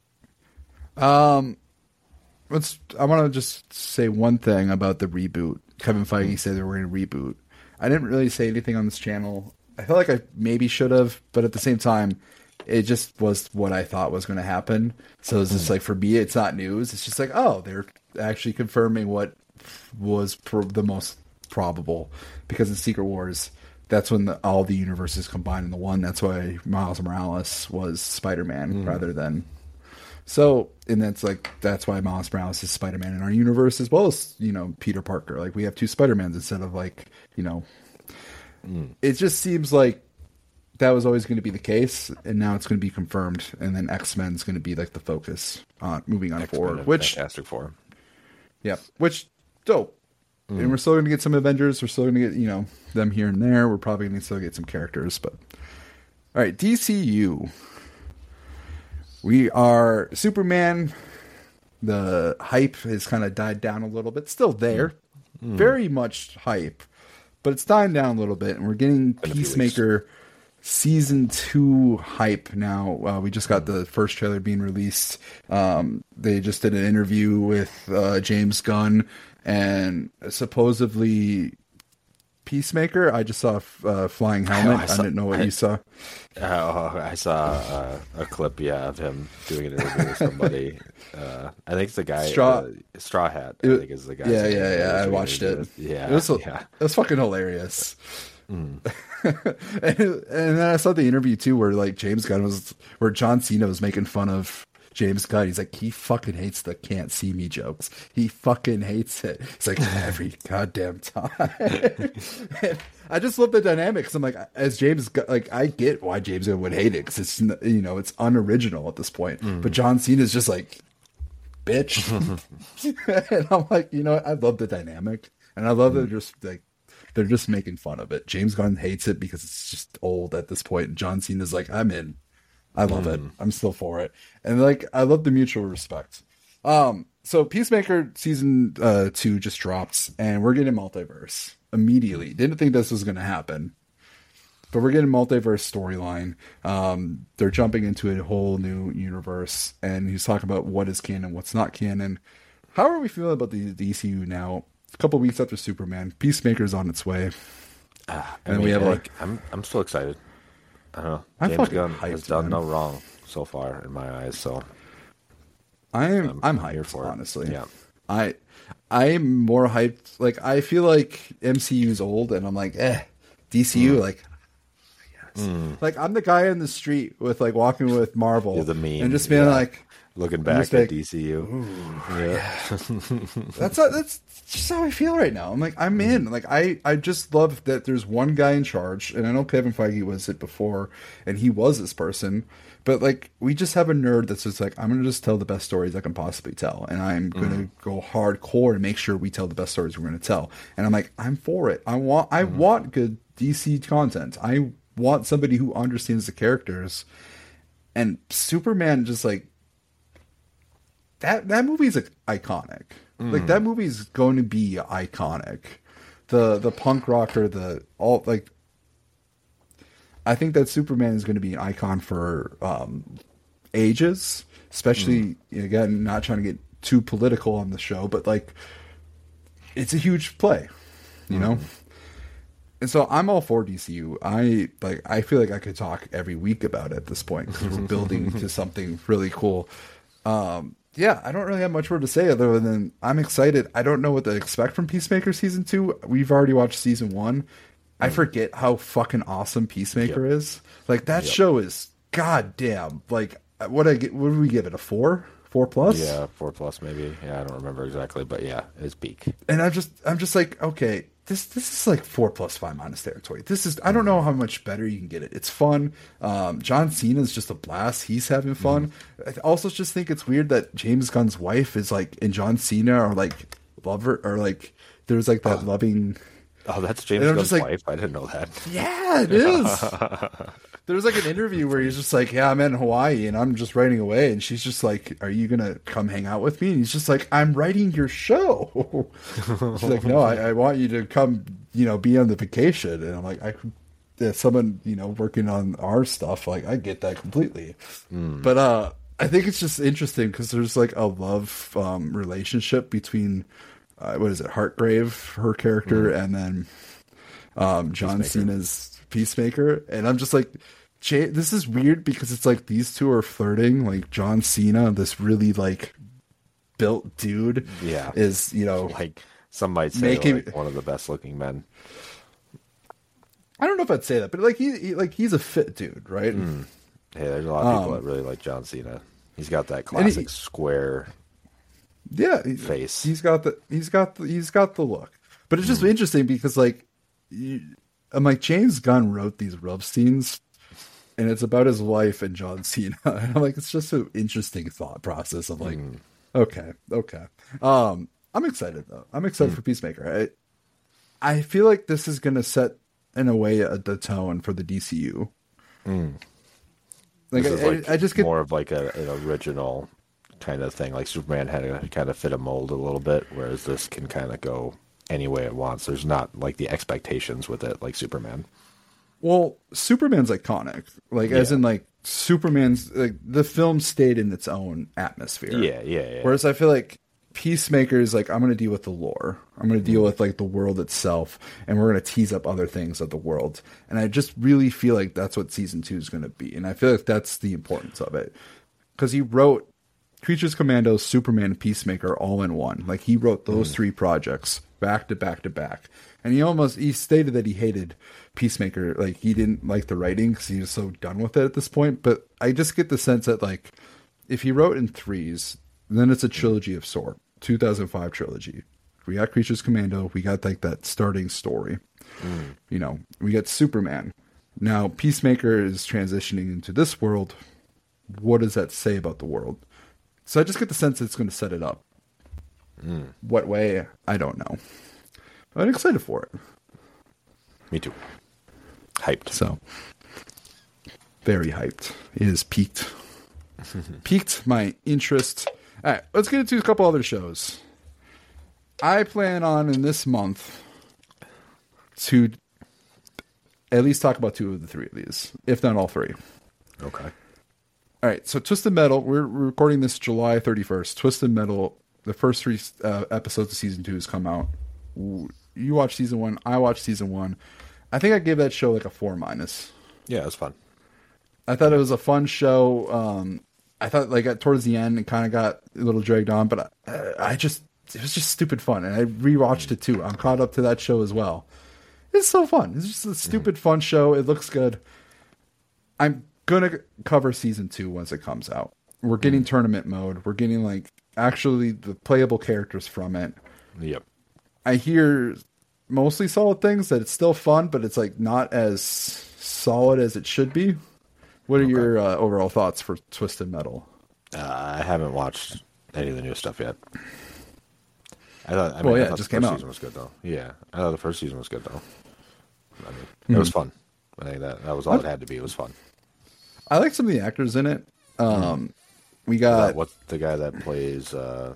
I want to just say one thing about the reboot. Kevin Feige said they were going to reboot. I didn't really say anything on this channel. I feel like I maybe should have, but at the same time, it just was what I thought was going to happen. So it's just like, for me, it's not news. It's just like, oh, they're actually confirming what was the most probable, because in Secret Wars, that's when all the universes combined into one. That's why Miles Morales was Spider-Man rather than. So, and that's why Miles Morales is Spider-Man in our universe, as well as, Peter Parker. Like, we have 2 Spider-Mans instead of, like, it just seems like that was always going to be the case, and now it's going to be confirmed, and then X-Men is going to be, like, the focus on moving on forward. Which Fantastic Four. Yeah, which dope. And we're still going to get some Avengers. We're still going to get, them here and there. We're probably going to still get some characters, but all right, DCU. We are Superman. The hype has kind of died down a little bit. Still there, very much hype, but it's dying down a little bit, and we're getting Peacemaker season 2 hype now. We just got the first trailer being released. They just did an interview with James Gunn, and supposedly Peacemaker. I just saw a flying helmet. I didn't know what you saw. I saw a clip, of him doing an interview with somebody. I think it's the guy, Straw Hat. I think is the guy. Yeah. I watched it. Yeah, it was fucking hilarious. and then I saw the interview too, where like where John Cena was making fun of James Gunn. He's like, he fucking hates the "can't see me" jokes. He fucking hates it. It's like every goddamn time. I just love the dynamics. I'm like, as James, like, I get why James Gunn would hate it, because it's it's unoriginal at this point. But John Cena's just like, bitch. And I'm like, you know what? I love the dynamic, and I love that they're just making fun of it. James Gunn hates it because it's just old at this point. And John Cena's like, I'm in. I love it. I'm still for it. And like, I love the mutual respect. So Peacemaker season 2 just dropped, and we're getting multiverse immediately. Didn't think this was going to happen, but we're getting multiverse storyline. They're jumping into a whole new universe, and he's talking about what is canon, what's not canon. How are we feeling about the DCU now? A couple weeks after Superman, Peacemaker's on its way, and we have I'm still excited. I don't know. James Gunn has done no wrong so far in my eyes, so. I'm hyped for it, honestly. Yeah. I'm more hyped. Like, I feel like MCU's old, and I'm like, DCU, like, yes. Like, I'm the guy in the street with, like, walking with Marvel. You're the meme. And just being like, looking back at DCU. That's just how I feel right now. I'm like, I'm in. Like, I just love that there's one guy in charge, and I know Kevin Feige was it before, and he was this person. But, like, we just have a nerd that's just like, I'm going to just tell the best stories I can possibly tell. And I'm going to go hardcore to make sure we tell the best stories we're going to tell. And I'm like, I'm for it. I want good DC content. I want somebody who understands the characters. And Superman just, like, that movie's, like, iconic. Like, that movie's going to be iconic. The punk rocker, I think that Superman is going to be an icon for ages, especially, again, not trying to get too political on the show, but, like, it's a huge play, you know? And so I'm all for DCU. I feel like I could talk every week about it at this point because we're building to something really cool. Yeah, I don't really have much more to say other than I'm excited. I don't know what to expect from Peacemaker Season 2. We've already watched Season 1. I forget how fucking awesome Peacemaker is. Like, that show is goddamn. Like, what did we give it? A 4? 4+? Yeah, 4+ maybe. Yeah, I don't remember exactly, but yeah, it's peak. And I'm just like, okay, this is like 4+5- territory. This is, I don't know how much better you can get it. It's fun. John Cena's just a blast. He's having fun. I also just think it's weird that James Gunn's wife is like, and John Cena are like lover, or like there's like that loving. Oh, that's James Gunn's wife? I didn't know that. Yeah, it is. There was like an interview where he's just like, yeah, I'm in Hawaii and I'm just writing away. And she's just like, are you going to come hang out with me? And he's just like, I'm writing your show. She's like, no, I want you to come, be on the vacation. And I'm like, someone, working on our stuff. Like, I get that completely. But I think it's just interesting because there's like a love relationship between what is it, Hartgrave, her character, and then John Cena's Peacemaker. And I'm just like, this is weird because it's like these two are flirting. Like, John Cena, this really like built dude, is like some might say like one of the best looking men. I don't know if I'd say that, but like he's a fit dude, right? Hey, there's a lot of people that really like John Cena. He's got that classic square. Yeah, face. He's got the look. But it's just interesting because like I'm like, James Gunn wrote these love scenes and it's about his wife and John Cena. And I'm like, it's just an interesting thought process of like, okay. I'm excited though. I'm excited for Peacemaker. I feel like this is gonna set in a way the tone for the DCU. Like, I just get more of like an original kind of thing. Like Superman had to kind of fit a mold a little bit, whereas this can kind of go any way it wants. There's not like the expectations with it like Superman. Well, Superman's iconic, like as in like Superman's like the film stayed in its own atmosphere. Yeah. Whereas I feel like Peacemaker is like, I'm going to deal with the lore. I'm going to deal with like the world itself, and we're going to tease up other things of the world. And I just really feel like that's what season 2 is going to be. And I feel like that's the importance of it, because he wrote Creatures Commando, Superman, Peacemaker all in one. Like, he wrote those 3 projects back to back to back. And he stated that he hated Peacemaker. Like, he didn't like the writing because he was so done with it at this point. But I just get the sense that, like, if he wrote in 3s, then it's a trilogy of sort. 2005 trilogy. We got Creatures Commando. We got like that starting story. We got Superman. Now Peacemaker is transitioning into this world. What does that say about the world? So I just get the sense it's going to set it up. What way? I don't know. I'm excited for it. Me too. Hyped. So, very hyped. It is peaked. Piqued my interest. All right, let's get into a couple other shows. I plan on, in this month, to at least talk about 2 of the 3 of these, if not all 3. Okay. All right, so Twisted Metal, we're recording this July 31st. Twisted Metal, the first 3 episodes of Season 2 has come out. You watched Season 1, I watched Season 1. I think I gave that show like a 4-. Yeah, it was fun. I thought it was a fun show. I thought like towards the end it kind of got a little dragged on, but it was just stupid fun. And I rewatched it too. I'm caught up to that show as well. It's so fun. It's just a stupid fun show. It looks good. I'm going to cover Season 2 once it comes out. We're getting tournament mode. We're getting like actually the playable characters from it. Yep. I hear mostly solid things, that it's still fun, but it's like not as solid as it should be. What are your overall thoughts for Twisted Metal? I haven't watched any of the new stuff yet. I thought it just came out. The first season was good though. Yeah, I thought the first season was good though. I mean, it was fun. I think that was all it had to be. It was fun. I like some of the actors in it. We got what's the guy that plays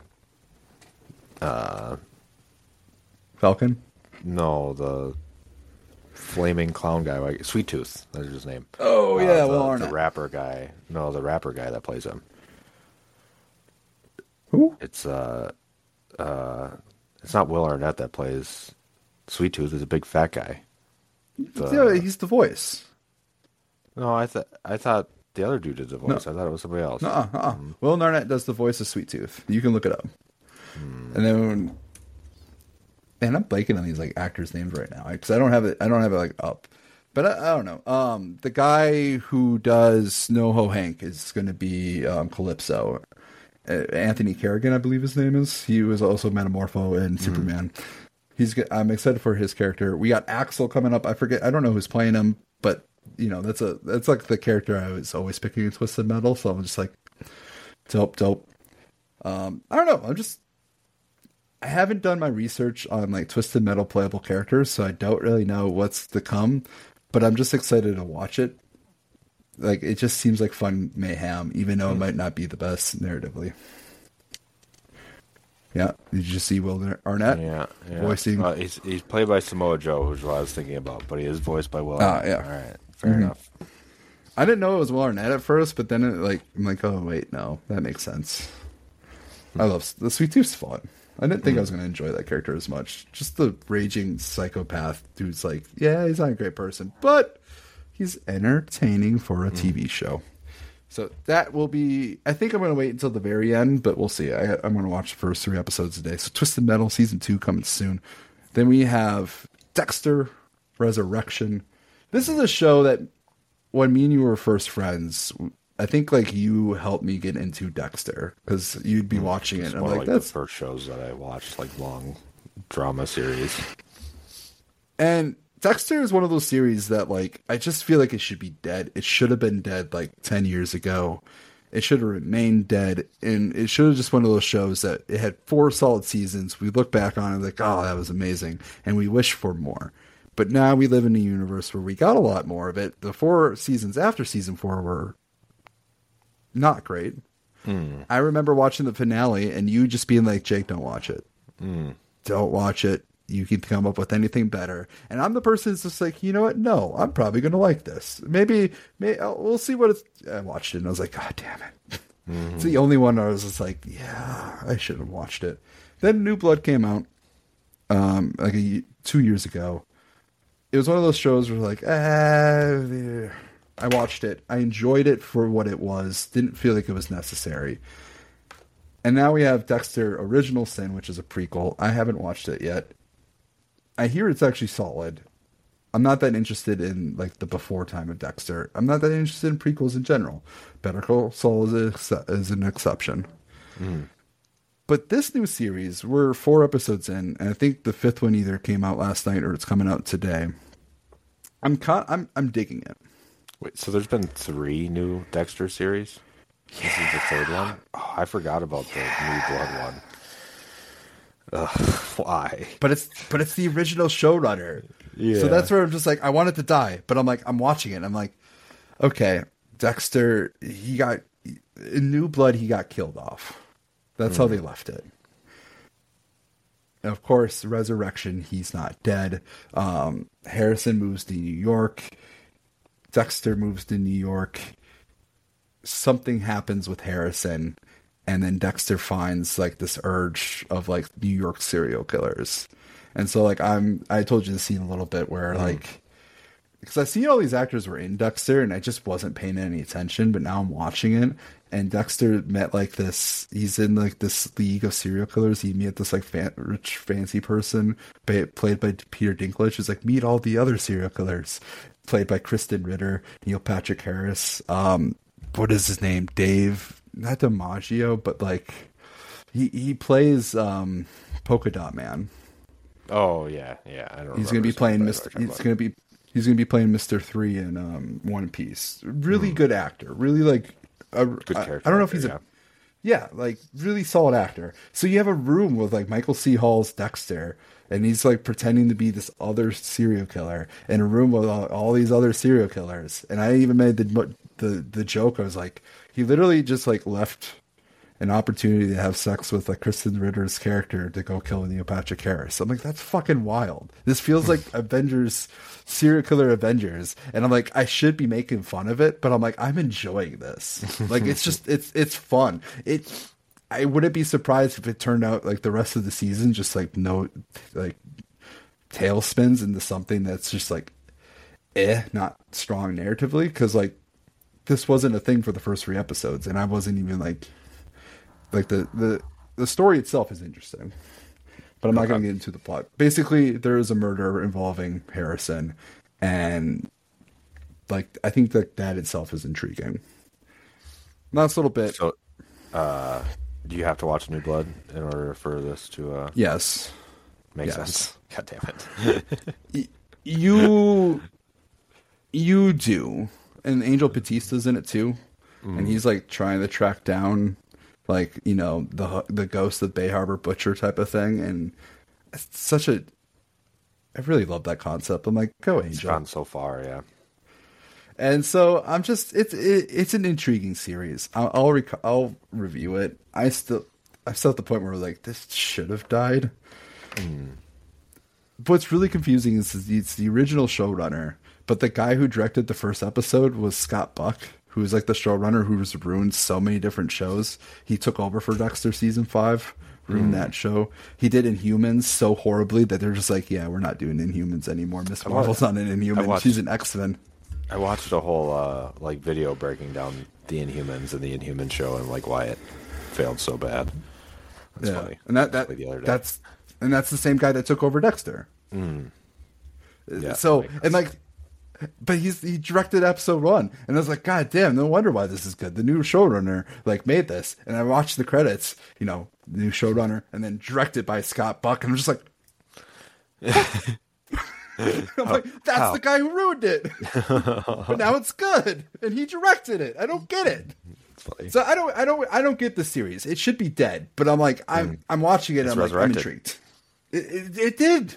Falcon? No, the flaming clown guy, Sweet Tooth. That's his name. Oh yeah, Will Arnett. The rapper guy. No, the rapper guy that plays him. Who? It's not Will Arnett that plays Sweet Tooth. Is a big fat guy. Yeah, he's the voice. No, I thought the other dude did the voice. No. I thought it was somebody else. Will Arnett does the voice of Sweet Tooth. You can look it up. And then, man, I'm blanking on these like actors' names right now because I don't have it. I don't have it like up. But I don't know. The guy who does NoHo Hank is going to be Calypso. Anthony Kerrigan, I believe his name is. He was also Metamorpho in Superman. I'm excited for his character. We got Axel coming up. I don't know who's playing him, but you know that's like the character I was always picking in Twisted Metal. So I'm just like, dope. I don't know. I haven't done my research on like Twisted Metal playable characters, so I don't really know what's to come. But I'm just excited to watch it. Like, it just seems like fun mayhem, even though it might not be the best narratively. Yeah, did you see Will Arnett? Yeah. Voicing. He's played by Samoa Joe, who's what I was thinking about, but he is voiced by Will Arnett. Yeah. All right, fair enough. I didn't know it was Will Arnett at first, but then I'm like, oh wait, no, that makes sense. I love the Sweet Tooth's fun. I didn't think I was going to enjoy that character as much. Just the raging psychopath dude's like, yeah, he's not a great person, but he's entertaining for a TV show. So that will be, I think I'm going to wait until the very end, but we'll see. I'm going to watch the first 3 episodes a day. So Twisted Metal Season 2 coming soon. Then we have Dexter Resurrection. This is a show that when me and you were first friends, I think like you helped me get into Dexter because you'd be watching it. It's and more I'm like that's the first shows that I watched, like long drama series. And Dexter is one of those series that like I just feel like it should be dead. It should have been dead like 10 years ago. It should have remained dead, and it should have just one of those shows that it had 4 solid seasons. We look back on it like, oh, that was amazing, and we wish for more. But now we live in a universe where we got a lot more of it. The 4 seasons after season 4 were not great. I remember watching the finale and you just being like, Jake, don't watch it. Don't watch it. You can come up with anything better. And I'm the person that's just like, you know what? No, I'm probably going to like this. Maybe we'll see what it's... I watched it and I was like, God damn it. It's the only one I was just like, yeah, I should have watched it. Then New Blood came out 2 years ago. It was one of those shows where like, I watched it. I enjoyed it for what it was. Didn't feel like it was necessary. And now we have Dexter Original Sin, which is a prequel. I haven't watched it yet. I hear it's actually solid. I'm not that interested in like the before time of Dexter. I'm not that interested in prequels in general. Better Call Saul is an exception. But this new series, we're 4 episodes in, and I think the 5th one either came out last night or it's coming out today. I'm digging it. Wait, so there's been 3 new Dexter series? This is the third one? Oh, I forgot about the New Blood one. Ugh, why? But it's the original showrunner. Yeah. So that's where I'm just like, I want it to die, but I'm like, I'm watching it. And I'm like, okay, Dexter, in New Blood, he got killed off. That's how they left it. And of course, Resurrection, he's not dead. Harrison moves to New York. Dexter moves to New York. Something happens with Harrison, and then Dexter finds like this urge of like New York serial killers. And so like I told you the scene a little bit where like, because I see all these actors were in Dexter and I just wasn't paying any attention, but now I'm watching it, and Dexter met like this, he's in like this league of serial killers. He met this like rich fancy person played by Peter Dinklage, who's like, meet all the other serial killers, played by Kristen Ritter, Neil Patrick Harris. What is his name? Dave, not DiMaggio, but like he plays Polka Dot Man. Oh yeah. I don't. He's going to be playing Mr. He's going to be playing Mr. 3 in One Piece. Really good actor. Really like good character. I don't know if he's like really solid actor. So you have a room with like Michael C. Hall's Dexter, and he's like pretending to be this other serial killer in a room with all these other serial killers. And I even made the joke. I was like, he literally just like left an opportunity to have sex with like Kristen Ritter's character to go kill Neil Patrick Harris. I'm like, that's fucking wild. This feels like Avengers, serial killer Avengers. And I'm like, I should be making fun of it, but I'm like, I'm enjoying this. Like, it's just, it's fun. I wouldn't be surprised if it turned out like the rest of the season, just like no, like tailspins into something that's just like, not strong narratively. Cause like, this wasn't a thing for the first 3 episodes. And I wasn't even like the story itself is interesting, but I'm not going to get into the plot. Basically, there is a murder involving Harrison, and like I think that itself is intriguing. Last little bit. So, do you have to watch New Blood in order for this to? Yes. Make sense. God damn it. You do, and Angel Batista's in it too, and he's like trying to track down, like, you know, the ghost of Bay Harbor Butcher type of thing. And it's I really love that concept. I'm like, go Angel. It's gone so far, yeah. And so I'm just, it's an intriguing series. I'll review it. I'm still at the point where like, this should have died. What's really confusing is it's the original showrunner, but the guy who directed the first episode was Scott Buck, who's like the showrunner who's ruined so many different shows. He took over for Dexter season 5, ruined that show. He did Inhumans so horribly that they're just like, yeah, we're not doing Inhumans anymore. Miss Marvel's not an Inhuman. She's an X-Men. I watched a whole like video breaking down the Inhumans and the Inhuman show and like why it failed so bad. That's funny. And that's the same guy that took over Dexter. Yeah, so and like. But he directed episode 1, and I was like, God damn, no wonder why this is good. The new showrunner like made this, and I watched the credits, you know, the new showrunner, and then directed by Scott Buck, and I'm just like, I'm like, that's the guy who ruined it, but now it's good, and he directed it. I don't get it. So I don't get the series. It should be dead, but I'm like, I'm watching it, and I'm intrigued. It did.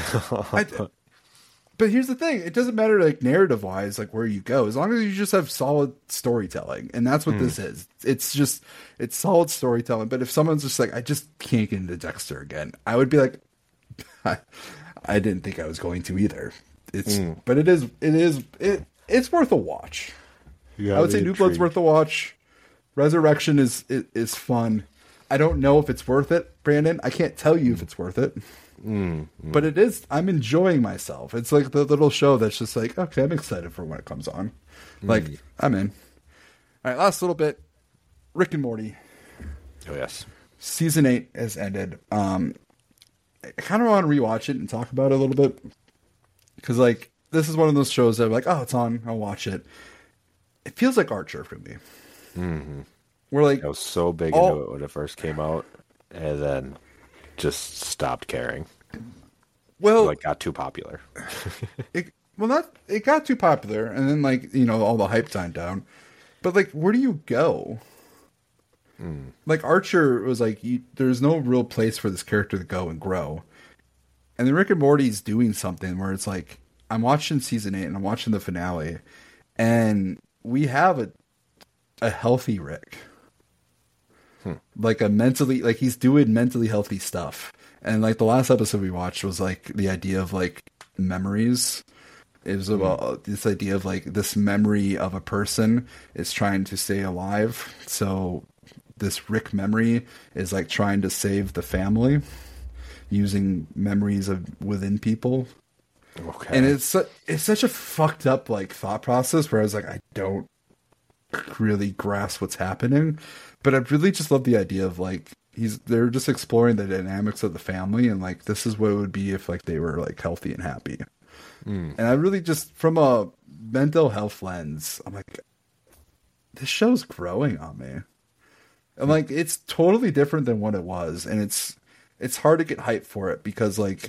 But here's the thing. It doesn't matter, like, narrative-wise, like, where you go. As long as you just have solid storytelling. And that's what this is. It's solid storytelling. But if someone's just like, I just can't get into Dexter again, I would be like, I didn't think I was going to either. But it's worth a watch. I would say New Blood's worth a watch. Resurrection is fun. I don't know if it's worth it, Brandon. I can't tell you if it's worth it. But it is. I'm enjoying myself. It's like the little show that's just like, okay, I'm excited for when it comes on. Like, I'm in. All right, last little bit. Rick and Morty. Oh yes. Season 8 has ended. I kind of want to rewatch it and talk about it a little bit, because like this is one of those shows that I'm like, oh, it's on, I'll watch it. It feels like Archer for me. We're like, I was so big into it when it first came out, and then just stopped caring. Well, like got too popular. It got too popular, and then like, you know, all the hype died down. But like, where do you go? Like Archer was like, there's no real place for this character to go and grow. And then Rick and Morty's doing something where it's like, I'm watching season 8 and I'm watching the finale, and we have a healthy Rick. Like like he's doing mentally healthy stuff. And like the last episode we watched was like the idea of like memories. It was about this idea of like this memory of a person is trying to stay alive. So this Rick memory is like trying to save the family using memories of within people. Okay. And it's such a fucked up like thought process where I was like, I don't really grasp what's happening, but I really just love the idea of like they're just exploring the dynamics of the family, and like this is what it would be if like they were like healthy and happy. And I really just, from a mental health lens, I'm like, this show's growing on me. And like, it's totally different than what it was. And it's hard to get hyped for it because like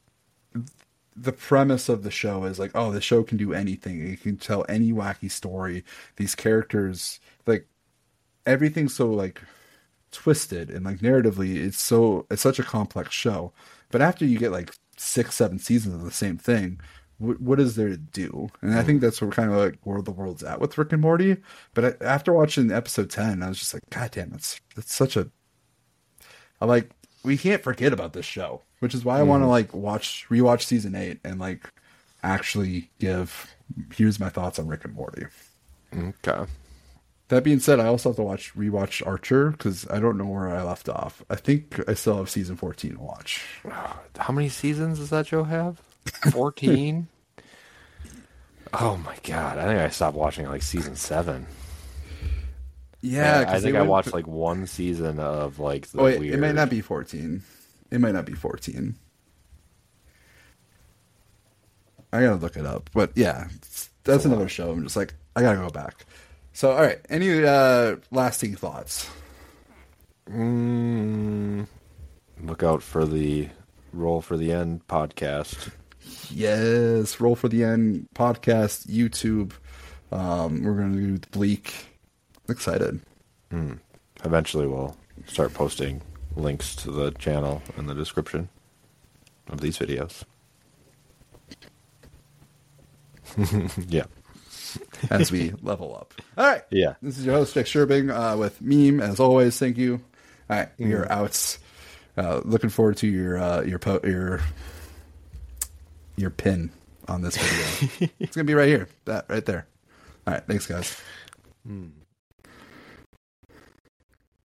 the premise of the show is like, oh, the show can do anything. It can tell any wacky story. These characters, like everything's so like twisted and like narratively, it's such a complex show. But after you get like 6-7 seasons of the same thing, what is there to do? And I think that's where kind of like where the world's at with Rick and Morty. But after watching episode 10, I was just like, God damn, that's such a. I'm like, we can't forget about this show, which is why I want to like rewatch season 8 and like actually here's my thoughts on Rick and Morty. Okay. That being said, I also have to rewatch Archer because I don't know where I left off. I think I still have season 14 to watch. How many seasons does that show have? 14? Oh my god! I think I stopped watching like season 7. Yeah, I think I watched like one season of like the weird. It might not be 14. It might not be 14. I gotta look it up, but yeah, that's another show. I'm just like, I gotta go back. So, all right. Any lasting thoughts? Look out for the Roll for the End podcast. Yes, Roll for the End podcast, YouTube. We're going to do Bleak. Excited. Eventually we'll start posting links to the channel in the description of these videos. Yeah. As we level up. All right. Yeah. This is your host, Jack Sherbing, with Meme, as always. Thank you. All right. We are out. Looking forward to your pin on this video. It's going to be right here. That right there. All right. Thanks, guys.